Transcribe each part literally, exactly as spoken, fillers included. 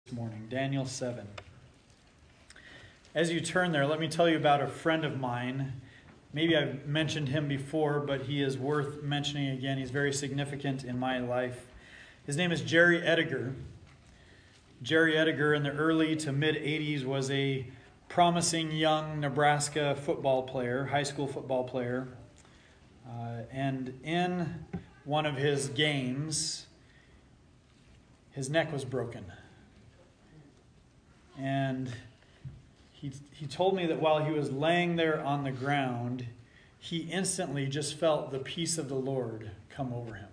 Morning, Daniel seven. As you turn there, let me tell you about a friend of mine. Maybe I've mentioned him before, but he is worth mentioning again. He's very significant in my life. His name is Jerry Ediger. Jerry Ediger in the early to mid eighties was a promising young Nebraska football player, high school football player. Uh, and in one of his games, his neck was broken. And he he told me that while he was laying there on the ground, he instantly just felt the peace of the Lord come over him.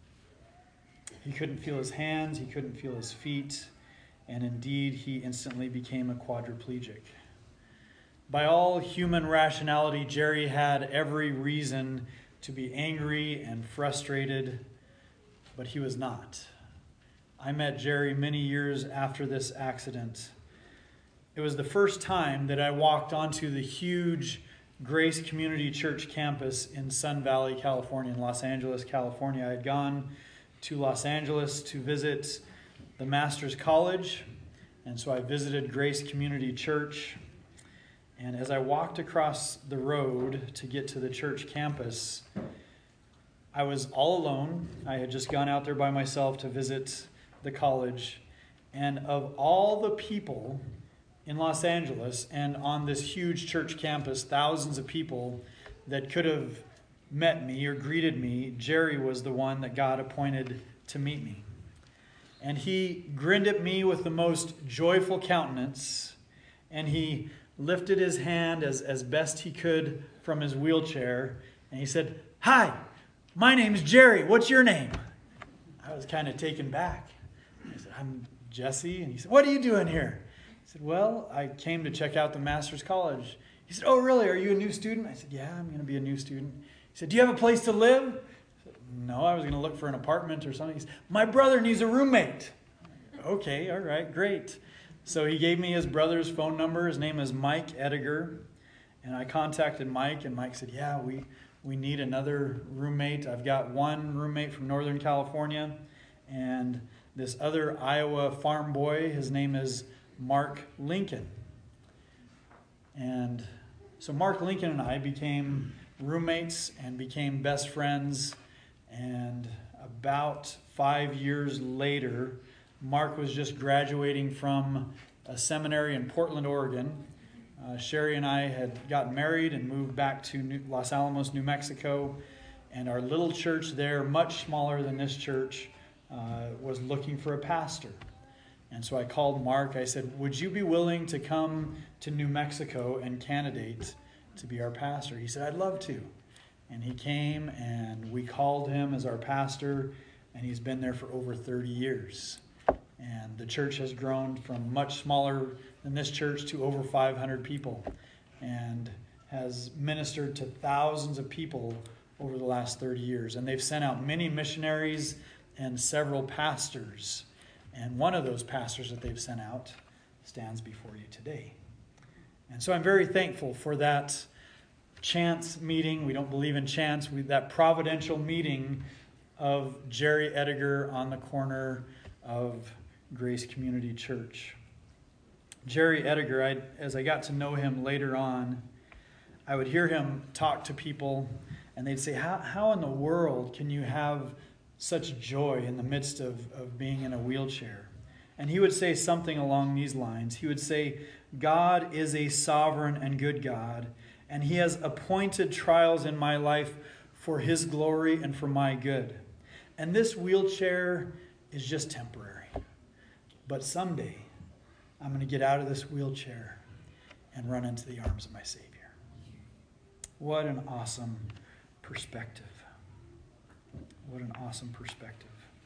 He couldn't feel his hands, he couldn't feel his feet, and indeed he instantly became a quadriplegic. By all human rationality, Jerry had every reason to be angry and frustrated, but he was not. I met Jerry many years after this accident. It was the first time that I walked onto the huge Grace Community Church campus in Sun Valley, California, in Los Angeles, California. I had gone to Los Angeles to visit the Master's College, and so I visited Grace Community Church. And as I walked across the road to get to the church campus, I was all alone. I had just gone out there by myself to visit the college. And of all the people in Los Angeles and on this huge church campus, thousands of people that could have met me or greeted me, Jerry was the one that God appointed to meet me. And he grinned at me with the most joyful countenance, and he lifted his hand as, as best he could from his wheelchair, and he said, "Hi, my name's Jerry. What's your name?" I was kind of taken back. I said, "I'm Jesse." And he said, "What are you doing here?" I said, "Well, I came to check out the Master's College." He said, "Oh, really? Are you a new student?" I said, "Yeah, I'm going to be a new student." He said, "Do you have a place to live?" I said, "No, I was going to look for an apartment or something." He said, "My brother needs a roommate." "Okay, all right, great." So he gave me his brother's phone number. His name is Mike Ediger. And I contacted Mike, and Mike said, "Yeah, we, we need another roommate. I've got one roommate from Northern California, and this other Iowa farm boy, his name is Mark Lincoln." And so Mark Lincoln and I became roommates and became best friends. And about five years later, Mark was just graduating from a seminary in Portland, Oregon. Uh, Sherry and I had gotten married and moved back to New, Los Alamos, New Mexico. And our little church there, much smaller than this church, uh, was looking for a pastor. And so I called Mark. I said, "Would you be willing to come to New Mexico and candidate to be our pastor?" He said, "I'd love to." And he came, and we called him as our pastor, and he's been there for over thirty years. And the church has grown from much smaller than this church to over five hundred people, and has ministered to thousands of people over the last thirty years. And they've sent out many missionaries and several pastors. And one of those pastors that they've sent out stands before you today. And so I'm very thankful for that chance meeting. We don't believe in chance. We, that providential meeting of Jerry Ediger on the corner of Grace Community Church. Jerry Ediger, I, as I got to know him later on, I would hear him talk to people, and they'd say, how, how in the world can you have such joy in the midst of, of being in a wheelchair? And he would say something along these lines. He would say, "God is a sovereign and good God, and he has appointed trials in my life for his glory and for my good. And this wheelchair is just temporary. But someday, I'm going to get out of this wheelchair and run into the arms of my Savior." What an awesome perspective. What an awesome perspective.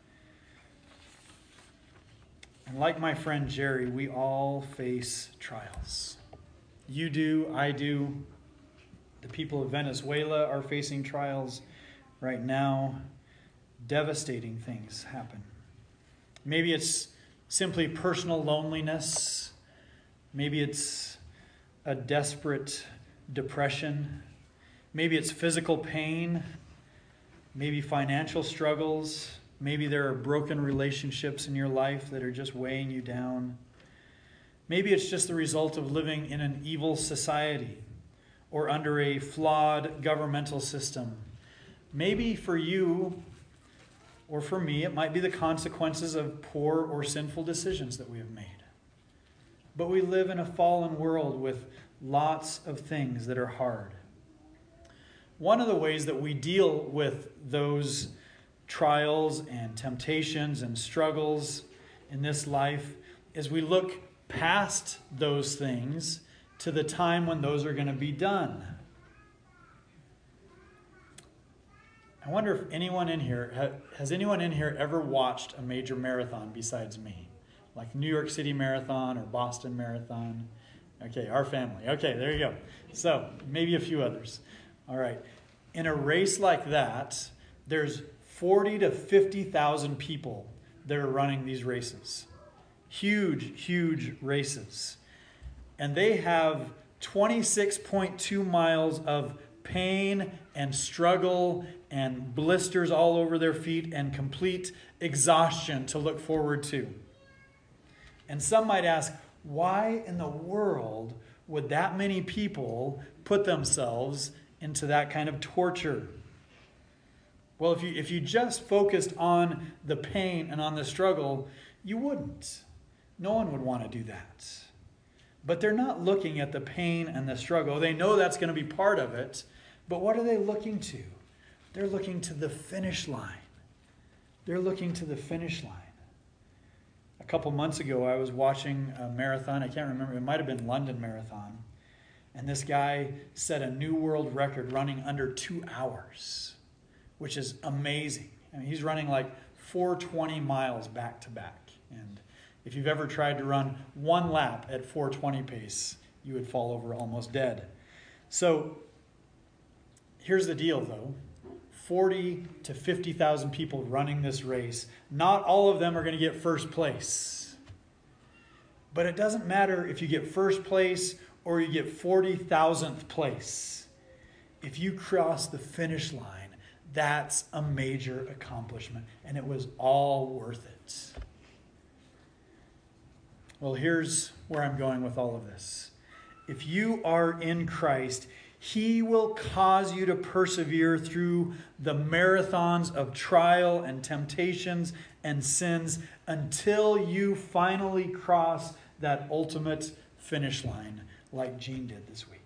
And like my friend Jerry, we all face trials. You do, I do. The people of Venezuela are facing trials right now. Devastating things happen. Maybe it's simply personal loneliness. Maybe it's a desperate depression. Maybe it's physical pain. Maybe financial struggles, Maybe there are broken relationships in your life that are just weighing you down. Maybe it's just the result of living in an evil society or under a flawed governmental system. Maybe for you or for me, it might be the consequences of poor or sinful decisions that we have made. But we live in a fallen world with lots of things that are hard. One of the ways that we deal with those trials and temptations and struggles in this life is we look past those things to the time when those are going to be done. I wonder if anyone in here, has anyone in here ever watched a major marathon besides me? Like New York City Marathon or Boston Marathon? Okay, our family. Okay, there you go. So, maybe a few others. All right. In a race like that, there's forty to fifty thousand people that are running these races. Huge, huge races. And they have twenty-six point two miles of pain and struggle and blisters all over their feet and complete exhaustion to look forward to. And some might ask, why in the world would that many people put themselves into that kind of torture? Well, if you if you just focused on the pain and on the struggle, you wouldn't. No one would want to do that. But they're not looking at the pain and the struggle. They know that's going to be part of it. But what are they looking to? They're looking to the finish line. They're looking to the finish line. A couple months ago, I was watching a marathon. I can't remember. It might have been London Marathon. And this guy set a new world record running under two hours, which is amazing. I mean, he's running like four twenty miles back to back. And if you've ever tried to run one lap at four twenty pace, you would fall over almost dead. So here's the deal, though. forty to fifty thousand people running this race. Not all of them are going to get first place. But it doesn't matter if you get first place or you get forty thousandth place. If you cross the finish line, that's a major accomplishment. And it was all worth it. Well, here's where I'm going with all of this. If you are in Christ, He will cause you to persevere through the marathons of trial and temptations and sins until you finally cross that ultimate finish line like Gene did this week.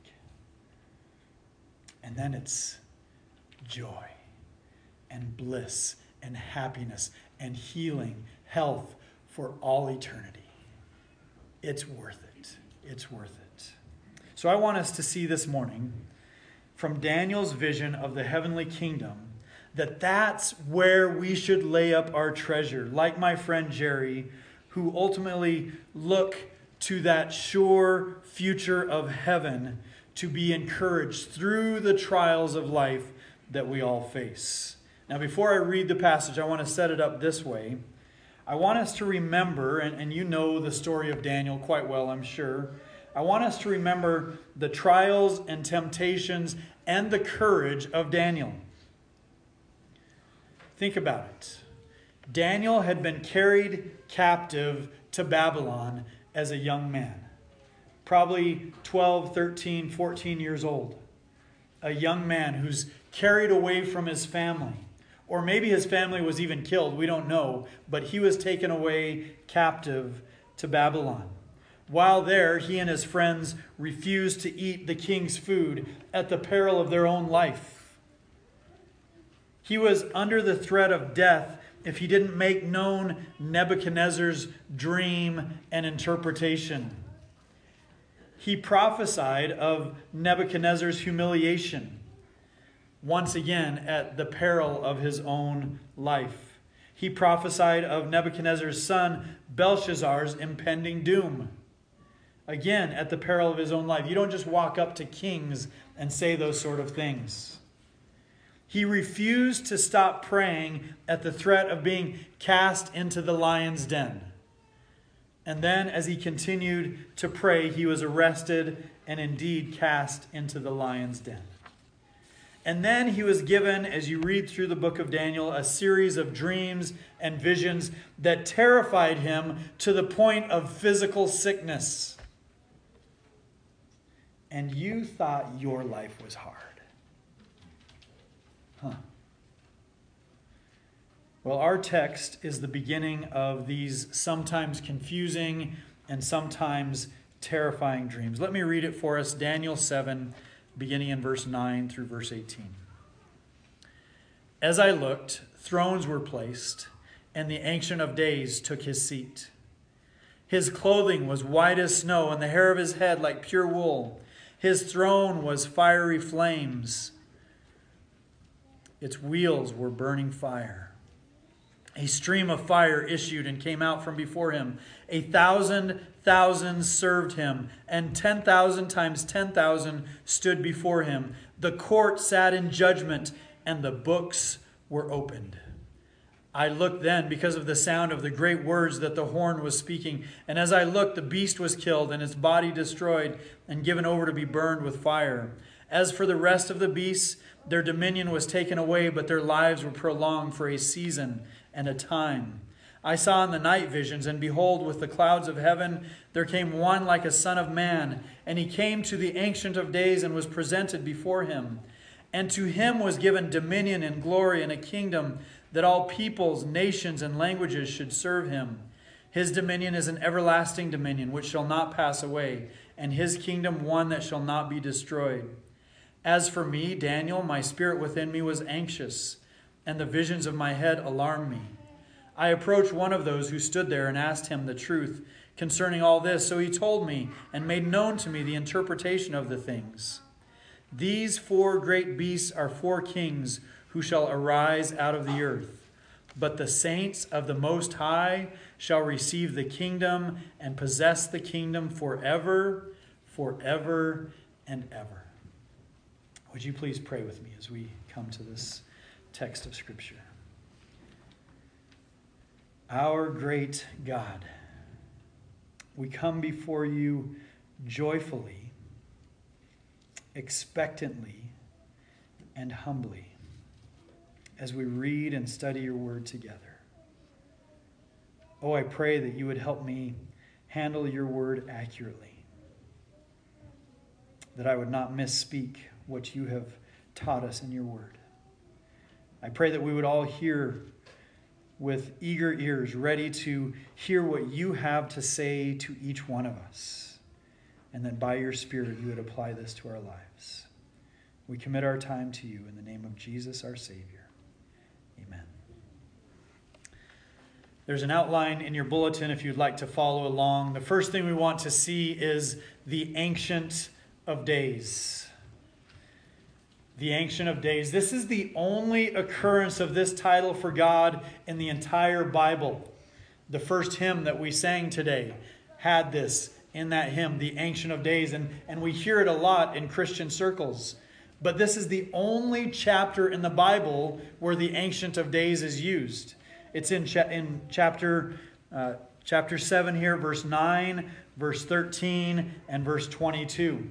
And then it's joy and bliss and happiness and healing, health for all eternity. It's worth it. It's worth it. So I want us to see this morning from Daniel's vision of the heavenly kingdom that that's where we should lay up our treasure. Like my friend Jerry, who ultimately look to that sure future of heaven to be encouraged through the trials of life that we all face. Now, before I read the passage, I want to set it up this way. I want us to remember, and, and you know the story of Daniel quite well, I'm sure. I want us to remember the trials and temptations and the courage of Daniel. Think about it. Daniel had been carried captive to Babylon as a young man. Probably twelve, thirteen, fourteen years old. A young man who's carried away from his family. Or maybe his family was even killed. We don't know. But he was taken away captive to Babylon. While there, he and his friends refused to eat the king's food at the peril of their own life. He was under the threat of death if he didn't make known Nebuchadnezzar's dream and interpretation. He prophesied of Nebuchadnezzar's humiliation, once again at the peril of his own life. He prophesied of Nebuchadnezzar's son Belshazzar's impending doom, again at the peril of his own life. You don't just walk up to kings and say those sort of things. He refused to stop praying at the threat of being cast into the lion's den. And then as he continued to pray, he was arrested and indeed cast into the lion's den. And then he was given, as you read through the book of Daniel, a series of dreams and visions that terrified him to the point of physical sickness. And you thought your life was hard. Huh. Well, our text is the beginning of these sometimes confusing and sometimes terrifying dreams. Let me read it for us. Daniel seven, beginning in verse nine through verse eighteen. As I looked, thrones were placed, and the Ancient of Days took his seat. His clothing was white as snow, and the hair of his head like pure wool. His throne was fiery flames. Its wheels were burning fire. A stream of fire issued and came out from before him. A thousand thousands served him, and ten thousand times ten thousand stood before him. The court sat in judgment, and the books were opened. I looked then because of the sound of the great words that the horn was speaking. And as I looked, the beast was killed, and its body destroyed, and given over to be burned with fire. As for the rest of the beasts, their dominion was taken away, but their lives were prolonged for a season and a time. I saw in the night visions, and behold, with the clouds of heaven, there came one like a son of man. And he came to the Ancient of Days and was presented before him. And to him was given dominion and glory and a kingdom, that all peoples, nations, and languages should serve him. His dominion is an everlasting dominion, which shall not pass away, and his kingdom one that shall not be destroyed. As for me, Daniel, my spirit within me was anxious, and the visions of my head alarmed me. I approached one of those who stood there and asked him the truth concerning all this. So he told me and made known to me the interpretation of the things. These four great beasts are four kings who shall arise out of the earth. But the saints of the Most High shall receive the kingdom and possess the kingdom forever, forever, and ever. Would you please pray with me as we come to this text of Scripture? Our great God, we come before you joyfully, expectantly, and humbly as we read and study your word together. Oh, I pray that you would help me handle your word accurately, that I would not misspeak what you have taught us in your word. I pray that we would all hear with eager ears, ready to hear what you have to say to each one of us, and that by your Spirit you would apply this to our lives. We commit our time to you in the name of Jesus, our Savior. Amen. There's an outline in your bulletin if you'd like to follow along. The first thing we want to see is the Ancient of Days. The Ancient of Days. This is the only occurrence of this title for God in the entire Bible. The first hymn that we sang today had this in that hymn, the Ancient of Days, and, and we hear it a lot in Christian circles. But this is the only chapter in the Bible where the Ancient of Days is used. It's in, cha- in chapter, uh, chapter seven here, verse nine, verse thirteen, and verse twenty-two.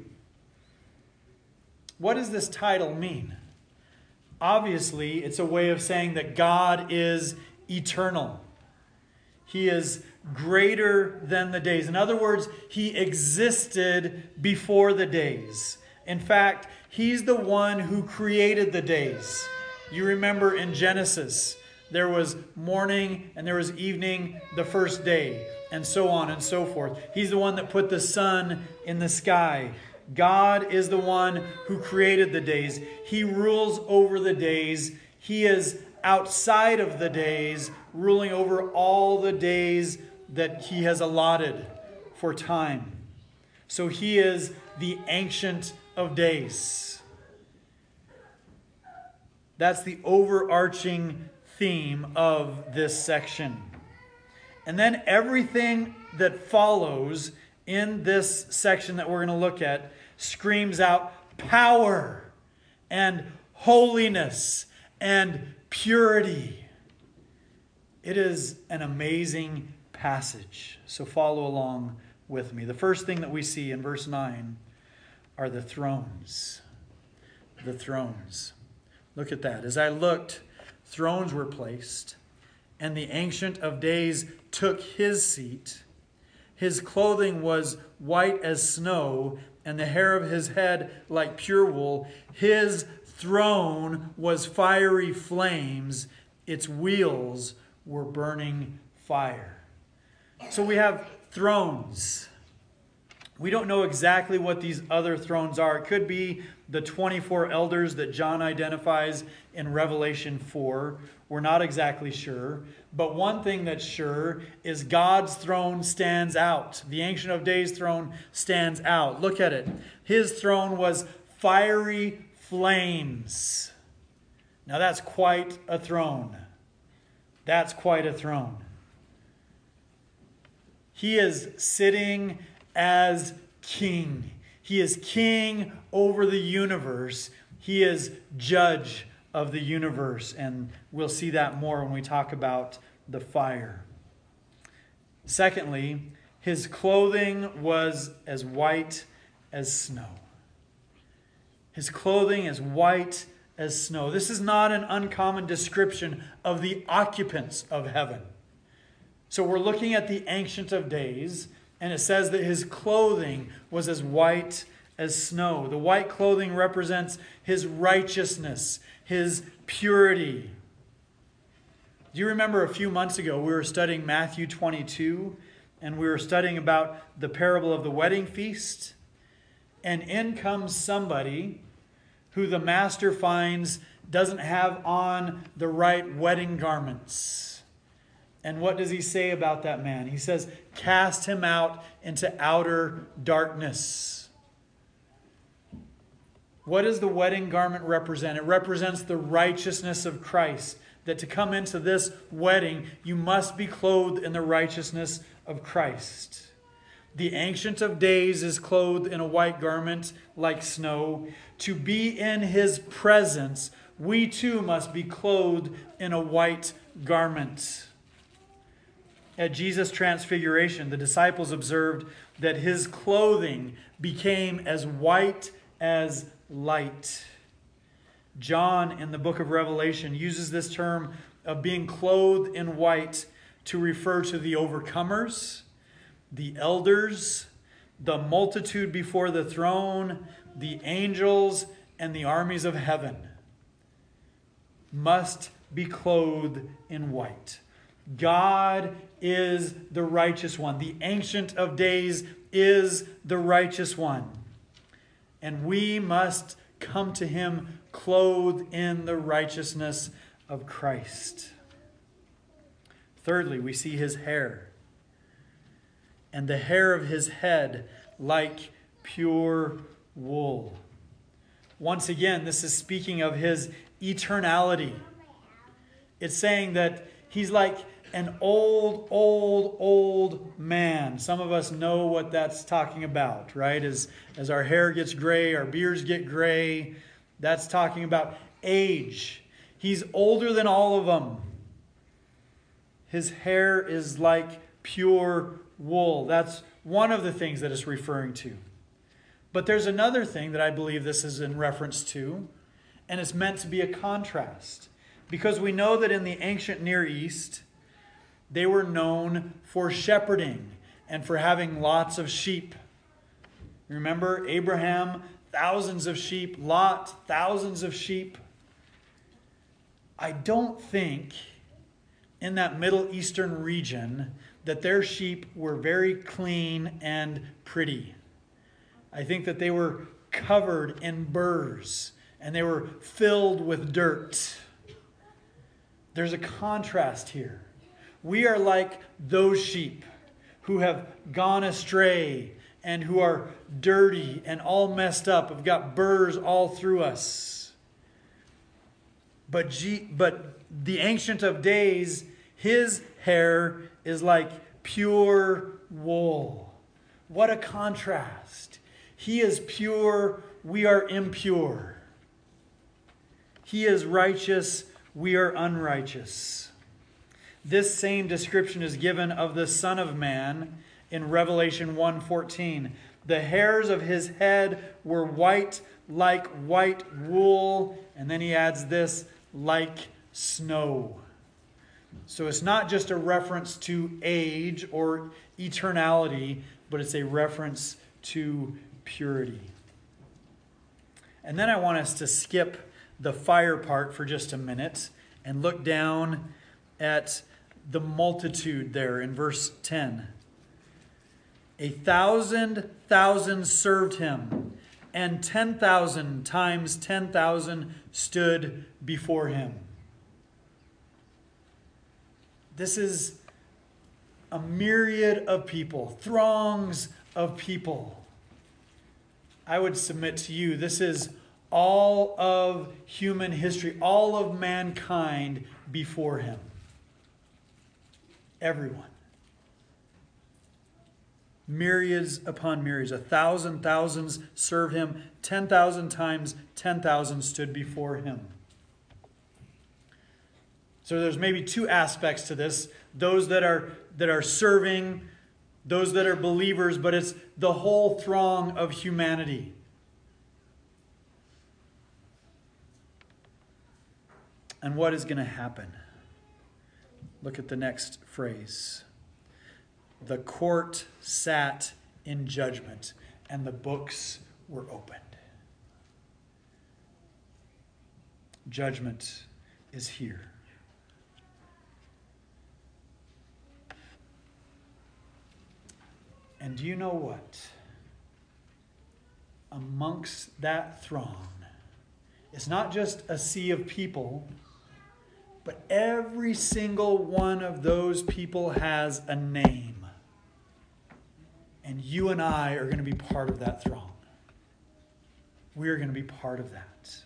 What does this title mean? Obviously, it's a way of saying that God is eternal. He is greater than the days. In other words, he existed before the days. In fact, he's the one who created the days. You remember in Genesis, there was morning and there was evening the first day, and so on and so forth. He's the one that put the sun in the sky. God is the one who created the days. He rules over the days. He is outside of the days, ruling over all the days that he has allotted for time. So he is the Ancient of Days. That's the overarching theme of this section. And then everything that follows in this section that we're going to look at screams out power and holiness and purity. It is an amazing passage. So follow along with me. The first thing that we see in verse nine are the thrones. The thrones. Look at that. As I looked, thrones were placed, and the Ancient of Days took his seat. His clothing was white as snow, and the hair of his head like pure wool. His throne was fiery flames. Its wheels were burning fire. So we have thrones. We don't know exactly what these other thrones are. It could be the twenty-four elders that John identifies in Revelation four. We're not exactly sure. But one thing that's sure is God's throne stands out. The Ancient of Days throne stands out. Look at it. His throne was fiery flames. Now that's quite a throne. That's quite a throne. He is sitting as king. He is king over the universe. He is judge of the universe. And we'll see that more when we talk about the fire. Secondly, his clothing was as white as snow. His clothing is white as snow. This is not an uncommon description of the occupants of heaven. So we're looking at the Ancient of Days, and it says that his clothing was as white as snow. The white clothing represents his righteousness, his purity. Do you remember a few months ago we were studying Matthew twenty-two, and we were studying about the parable of the wedding feast? And in comes somebody who the master finds doesn't have on the right wedding garments. And what does he say about that man? He says, cast him out into outer darkness. What does the wedding garment represent? It represents the righteousness of Christ. That to come into this wedding, you must be clothed in the righteousness of Christ. The Ancient of Days is clothed in a white garment like snow. To be in his presence, we too must be clothed in a white garment. At Jesus' transfiguration, the disciples observed that his clothing became as white as light. John, in the book of Revelation, uses this term of being clothed in white to refer to the overcomers, the elders, the multitude before the throne, the angels, and the armies of heaven must be clothed in white. God is the righteous one. The Ancient of Days is the righteous one. And we must come to him clothed in the righteousness of Christ. Thirdly, we see his hair. And the hair of his head like pure wool. Once again, this is speaking of his eternality. It's saying that he's like an old, old, old man. Some of us know what that's talking about, right? As, as our hair gets gray, our beards get gray, that's talking about age. He's older than all of them. His hair is like pure wool. That's one of the things that it's referring to. But there's another thing that I believe this is in reference to, and it's meant to be a contrast. Because we know that in the ancient Near East, they were known for shepherding and for having lots of sheep. Remember Abraham, thousands of sheep. Lot, thousands of sheep. I don't think in that Middle Eastern region that their sheep were very clean and pretty. I think that they were covered in burrs and they were filled with dirt. There's a contrast here. We are like those sheep who have gone astray and who are dirty and all messed up, have got burrs all through us. But, G- but the Ancient of Days, his hair is like pure wool. What a contrast. He is pure, we are impure. He is righteous, we are unrighteous. This same description is given of the Son of Man in Revelation one fourteen. The hairs of his head were white like white wool. And then he adds this, like snow. So it's not just a reference to age or eternality, but it's a reference to purity. And then I want us to skip the fire part for just a minute and look down at the multitude there in verse ten. A thousand thousand served him, and ten thousand times ten thousand stood before him. This is a myriad of people, throngs of people. I would submit to you, this is all of human history, all of mankind before him. Everyone. Myriads upon myriads. A thousand thousands served him. Ten thousand times ten thousand stood before him. So there's maybe two aspects to this. Those that are that are serving, those that are believers, but it's the whole throng of humanity. And what is going to happen? Look at the next phrase. The court sat in judgment, and the books were opened. Judgment is here. And do you know what? Amongst that throng, it's not just a sea of people, but every single one of those people has a name. And you and I are going to be part of that throng. We are going to be part of that.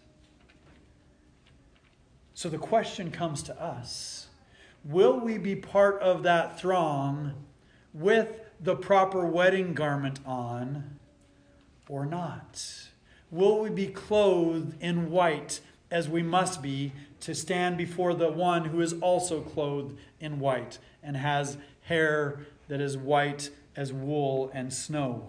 So the question comes to us, will we be part of that throng with the proper wedding garment on or not? Will we be clothed in white as we must be to stand before the one who is also clothed in white and has hair that is white as wool and snow?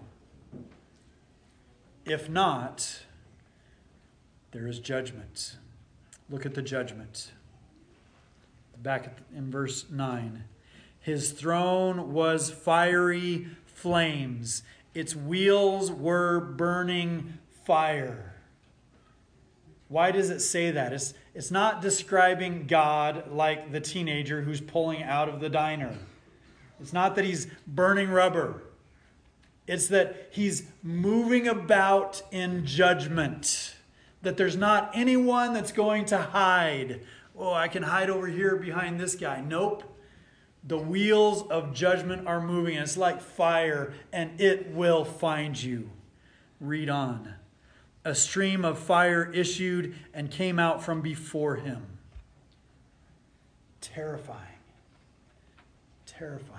If not, there is judgment. Look at the judgment. Back in verse nine. His throne was fiery flames. Its wheels were burning fire. Why does it say that? It's, it's not describing God like the teenager who's pulling out of the diner. It's not that he's burning rubber. It's that he's moving about in judgment. That there's not anyone that's going to hide. Oh, I can hide over here behind this guy. Nope. The wheels of judgment are moving. It's like fire, and it will find you. Read on. A stream of fire issued and came out from before him. Terrifying. Terrifying.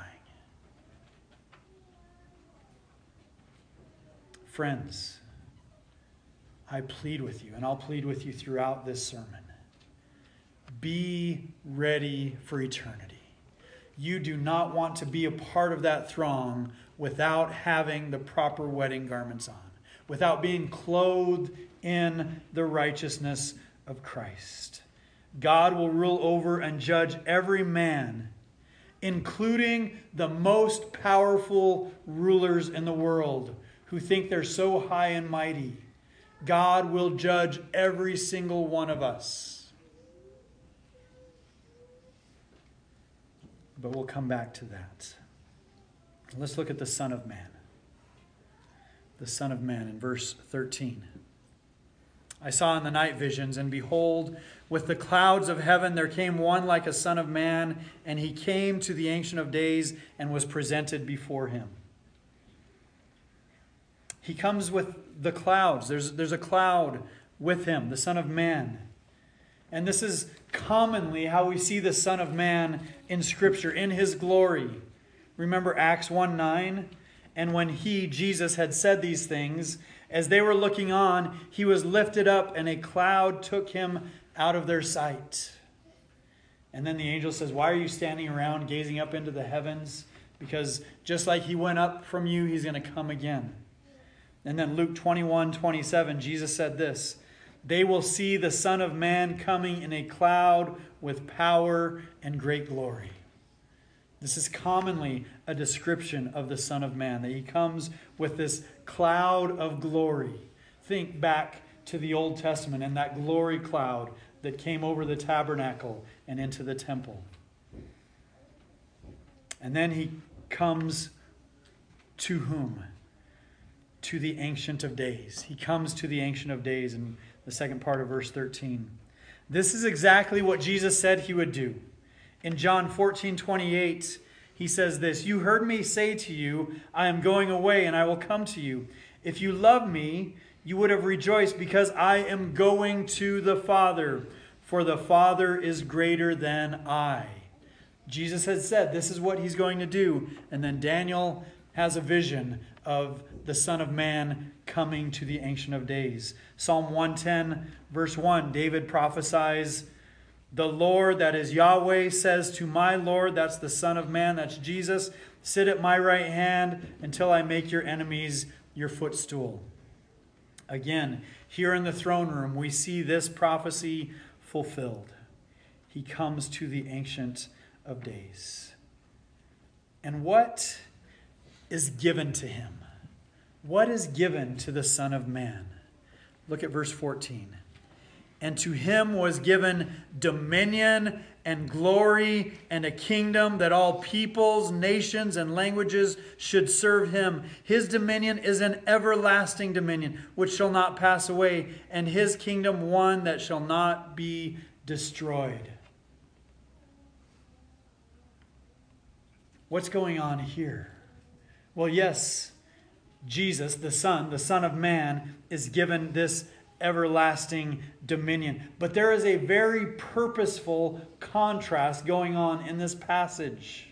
Friends, I plead with you, and I'll plead with you throughout this sermon. Be ready for eternity. You do not want to be a part of that throng without having the proper wedding garments on, without being clothed in the righteousness of Christ. God will rule over and judge every man, including the most powerful rulers in the world who think they're so high and mighty. God will judge every single one of us. But we'll come back to that. Let's look at the Son of Man. The Son of Man in verse thirteen. I saw in the night visions, and behold, with the clouds of heaven there came one like a son of man, and he came to the Ancient of Days and was presented before him. He comes with the clouds. There's, there's a cloud with him, the Son of Man. And this is commonly how we see the Son of Man in Scripture, in his glory. Remember Acts one nine? And when he, Jesus, had said these things, as they were looking on, he was lifted up, and a cloud took him out of their sight. And then the angel says, why are you standing around gazing up into the heavens? Because just like he went up from you, he's going to come again. And then Luke twenty-one twenty-seven, Jesus said this, "They will see the Son of Man coming in a cloud with power and great glory." This is commonly a description of the Son of Man, that he comes with this cloud of glory. Think back to the Old Testament and that glory cloud that came over the tabernacle and into the temple. And then he comes to whom? To the Ancient of Days. He comes to the Ancient of Days in the second part of verse thirteen. This is exactly what Jesus said he would do. In John fourteen twenty-eight, he says this, "You heard me say to you, I am going away and I will come to you. If you love me, you would have rejoiced because I am going to the Father, for the Father is greater than I." Jesus had said this is what he's going to do. And then Daniel has a vision of the Son of Man coming to the Ancient of Days. Psalm one ten, verse one, David prophesies, "The Lord, that is Yahweh, says to my Lord," that's the Son of Man, that's Jesus, "sit at my right hand until I make your enemies your footstool." Again, here in the throne room, we see this prophecy fulfilled. He comes to the Ancient of Days. And what is given to him? What is given to the Son of Man? Look at verse fourteen. "And to him was given dominion and glory and a kingdom that all peoples, nations, and languages should serve him. His dominion is an everlasting dominion which shall not pass away, and his kingdom one that shall not be destroyed." What's going on here? Well, yes, Jesus, the Son, the Son of Man, is given this everlasting dominion. But there is a very purposeful contrast going on in this passage.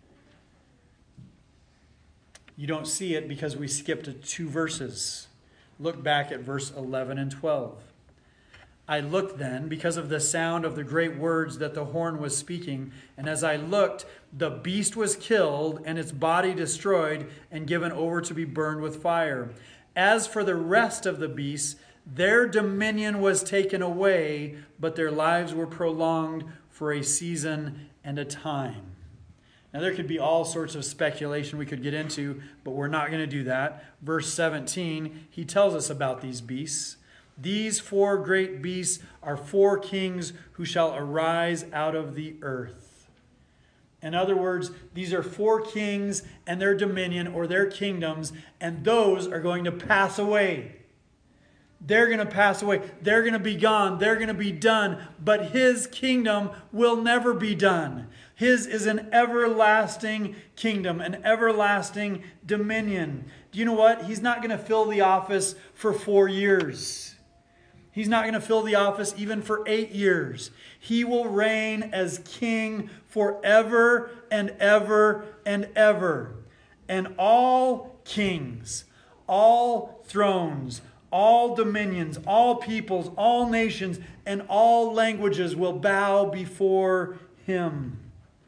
You don't see it because we skipped two verses. Look back at verse eleven and twelve. "I looked then because of the sound of the great words that the horn was speaking. And as I looked, the beast was killed and its body destroyed and given over to be burned with fire. As for the rest of the beasts, their dominion was taken away, but their lives were prolonged for a season and a time." Now there could be all sorts of speculation we could get into, but we're not going to do that. Verse seventeen, he tells us about these beasts. "These four great beasts are four kings who shall arise out of the earth." In other words, these are four kings and their dominion or their kingdoms, and those are going to pass away. They're going to pass away. They're going to be gone. They're going to be done. But his kingdom will never be done. His is an everlasting kingdom, an everlasting dominion. Do you know what? He's not going to fill the office for four years. He's not going to fill the office even for eight years. He will reign as king forever and ever and ever. And all kings, all thrones, all dominions, all peoples, all nations, and all languages will bow before him.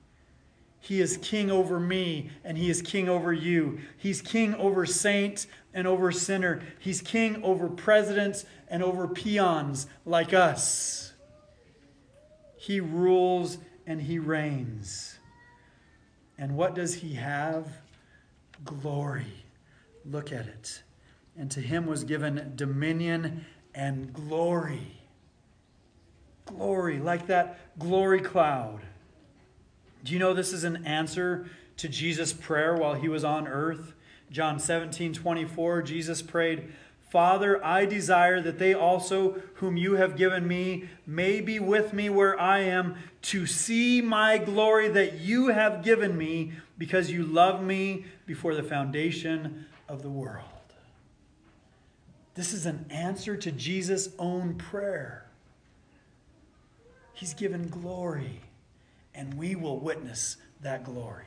He is king over me, and he is king over you. He's king over saint and over sinner. He's king over presidents and over peons like us. He rules and he reigns. And what does he have? Glory. Look at it. "And to him was given dominion and glory." Glory, like that glory cloud. Do you know this is an answer to Jesus' prayer while he was on earth? John seventeen twenty-four, Jesus prayed, "Father, I desire that they also whom you have given me may be with me where I am, to see my glory that you have given me, because you loved me before the foundation of the world." This is an answer to Jesus' own prayer. He's given glory, and we will witness that glory.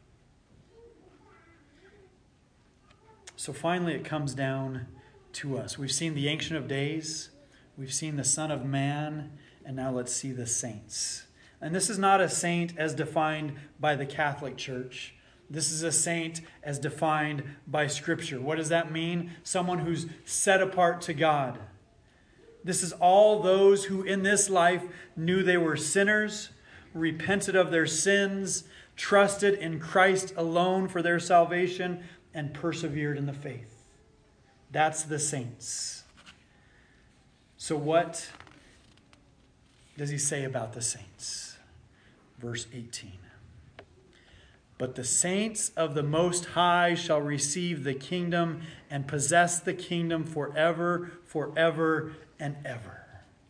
So finally it comes down to us. We've seen the Ancient of Days, we've seen the Son of Man, and now let's see the saints. And this is not a saint as defined by the Catholic Church. This is a saint as defined by Scripture. What does that mean? Someone who's set apart to God. This is all those who in this life knew they were sinners, repented of their sins, trusted in Christ alone for their salvation, and persevered in the faith. That's the saints. So what does he say about the saints? Verse eighteen. But the saints of the Most High shall receive the kingdom and possess the kingdom forever, forever, and ever.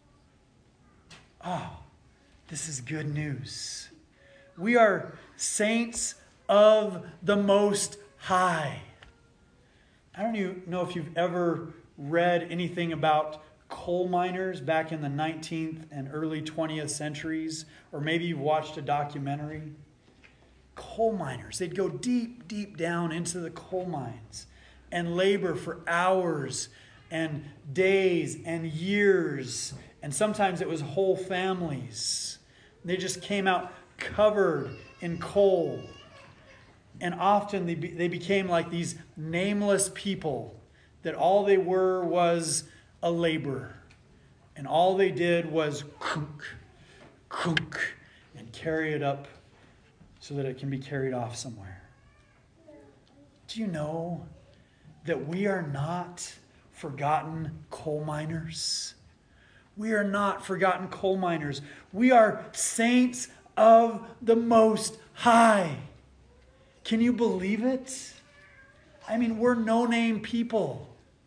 Oh, this is good news. We are saints of the Most High. I don't even know if you've ever read anything about coal miners back in the nineteenth and early twentieth centuries, or maybe you've watched a documentary. Coal miners, they'd go deep, deep down into the coal mines and labor for hours and days and years. And sometimes it was whole families. They just came out covered in coal. And often they, be, they became like these nameless people that all they were was a laborer. And all they did was kunk, kunk, and carry it up so that it can be carried off somewhere. Do you know that we are not forgotten coal miners? We are not forgotten coal miners. We are saints of the Most High. Can you believe it? I mean, we're no-name people.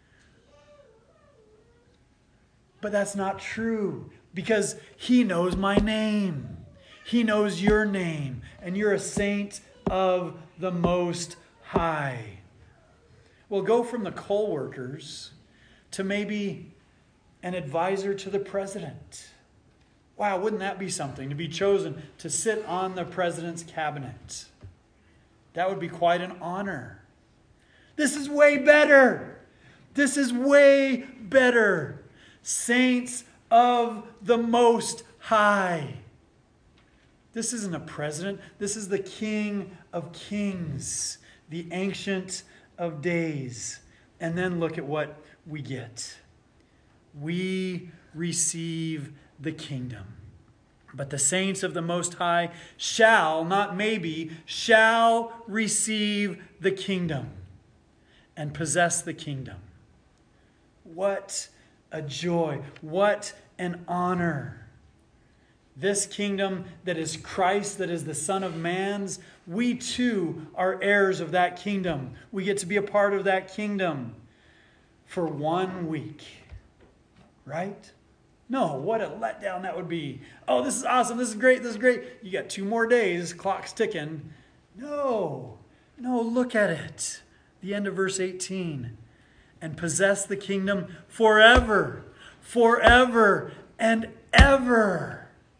But that's not true, because He knows my name. He knows your name, and you're a saint of the Most High. Well, go from the coal workers to maybe an advisor to the president. Wow, wouldn't that be something, to be chosen to sit on the president's cabinet? That would be quite an honor. This is way better. This is way better. Saints of the Most High. This isn't a president. This is the King of Kings, the Ancient of Days. And then look at what we get. We receive the kingdom. But the saints of the Most High shall, not maybe, shall receive the kingdom and possess the kingdom. What a joy. What an honor. This kingdom that is Christ, that is the Son of Man's, we too are heirs of that kingdom. We get to be a part of that kingdom for one week. Right? No, what a letdown that would be. Oh, this is awesome. This is great. This is great. You got two more days. Clock's ticking. No. No, look at it. The end of verse eighteen. And possess the kingdom forever, forever, and ever.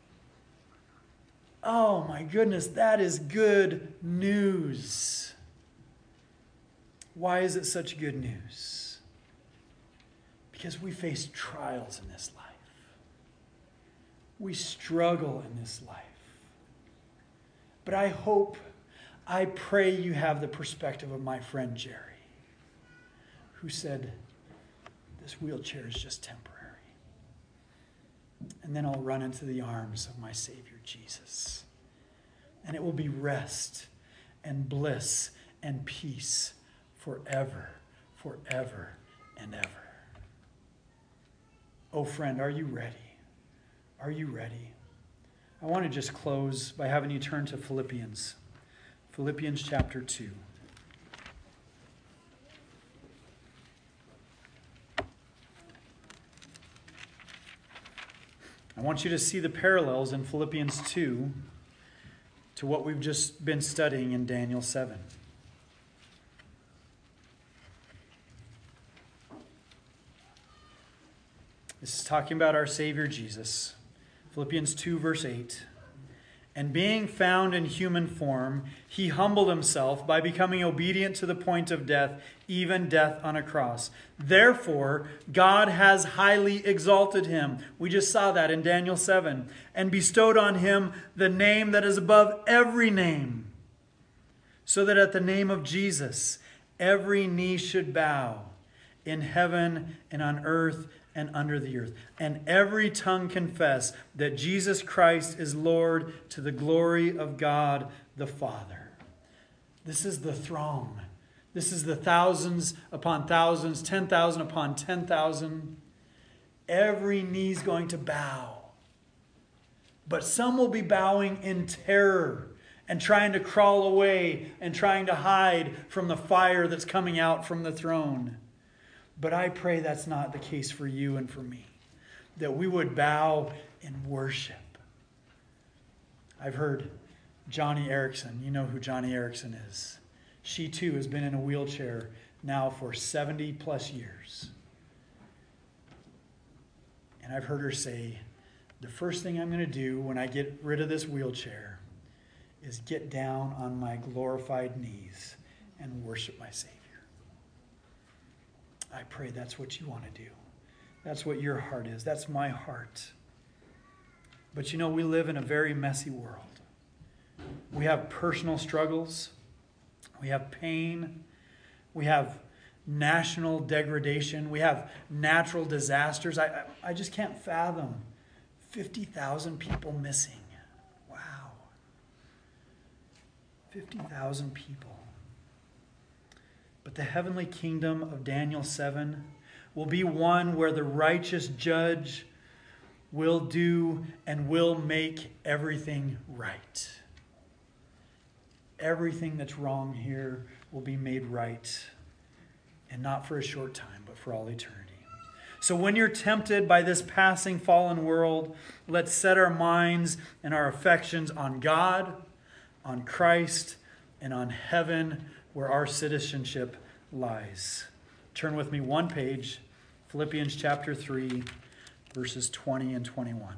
Oh my goodness, that is good news. Why is it such good news? Because we face trials in this life. We struggle in this life. But I hope, I pray you have the perspective of my friend Jerry, who said, this wheelchair is just temporary. And then I'll run into the arms of my Savior Jesus. And it will be rest and bliss and peace forever, forever, and ever. Oh, friend, are you ready? Are you ready? I want to just close by having you turn to Philippians. Philippians chapter two. I want you to see the parallels in Philippians two to what we've just been studying in Daniel seven. This is talking about our Savior Jesus. Philippians two verse eight. And being found in human form, he humbled himself by becoming obedient to the point of death, even death on a cross. Therefore, God has highly exalted him. We just saw that in Daniel seven. And bestowed on him the name that is above every name, so that at the name of Jesus, every knee should bow in heaven and on earth and under the earth, and every tongue confess that Jesus Christ is Lord to the glory of God the Father. This is the throng. This is the thousands upon thousands, ten thousand upon ten thousand. Every knee's going to bow. But some will be bowing in terror and trying to crawl away and trying to hide from the fire that's coming out from the throne. But I pray that's not the case for you and for me, that we would bow in worship. I've heard Johnny Erickson. You know who Johnny Erickson is. She too has been in a wheelchair now for seventy plus years. And I've heard her say, the first thing I'm going to do when I get rid of this wheelchair is get down on my glorified knees and worship my Savior. I pray that's what you want to do. That's what your heart is. That's my heart. But you know, we live in a very messy world. We have personal struggles. We have pain. We have national degradation. We have natural disasters. I, I, I just can't fathom fifty thousand people missing. Wow. fifty thousand people. But the heavenly kingdom of Daniel seven will be one where the righteous judge will do and will make everything right. Everything that's wrong here will be made right. And not for a short time, but for all eternity. So when you're tempted by this passing fallen world, let's set our minds and our affections on God, on Christ, and on heaven, where our citizenship lies. Turn with me one page, Philippians chapter three, verses twenty and twenty-one.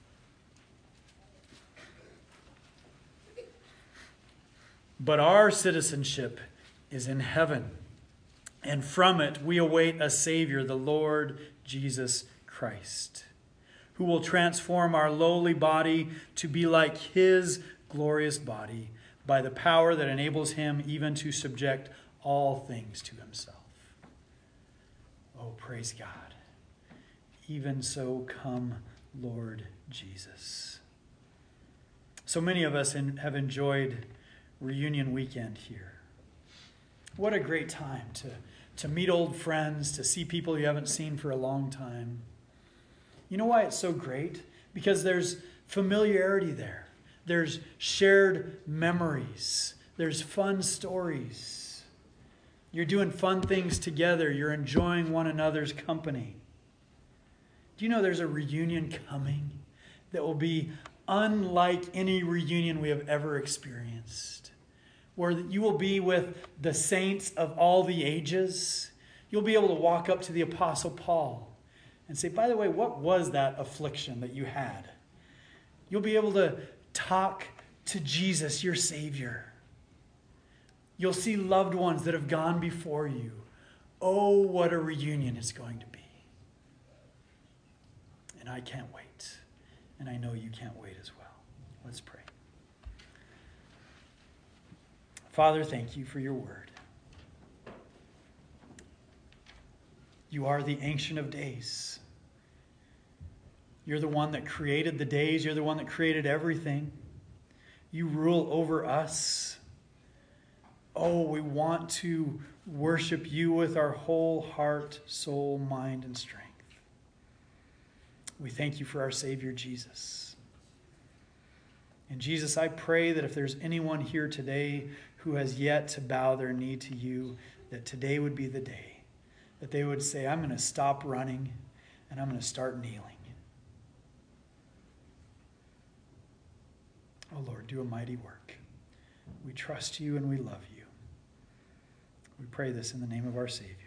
But our citizenship is in heaven, and from it we await a Savior, the Lord Jesus Christ, who will transform our lowly body to be like His glorious body by the power that enables Him even to subject all things to Himself. Oh, praise God. Even so, come, Lord Jesus. So many of us in, have enjoyed reunion weekend here. What a great time to, to meet old friends, to see people you haven't seen for a long time. You know why it's so great? Because there's familiarity there. There's shared memories. There's fun stories. You're doing fun things together. You're enjoying one another's company. Do you know there's a reunion coming that will be unlike any reunion we have ever experienced? Where you will be with the saints of all the ages. You'll be able to walk up to the Apostle Paul and say, by the way, what was that affliction that you had? You'll be able to talk to Jesus, your Savior. You'll see loved ones that have gone before you. Oh, what a reunion it's going to be. And I can't wait. And I know you can't wait as well. Let's pray. Father, thank you for your word. You are the Ancient of Days. You're the one that created the days. You're the one that created everything. You rule over us. Oh, we want to worship you with our whole heart, soul, mind, and strength. We thank you for our Savior, Jesus. And Jesus, I pray that if there's anyone here today who has yet to bow their knee to you, that today would be the day. That they would say, I'm going to stop running and I'm going to start kneeling. Oh Lord, do a mighty work. We trust you and we love you. We pray this in the name of our Savior.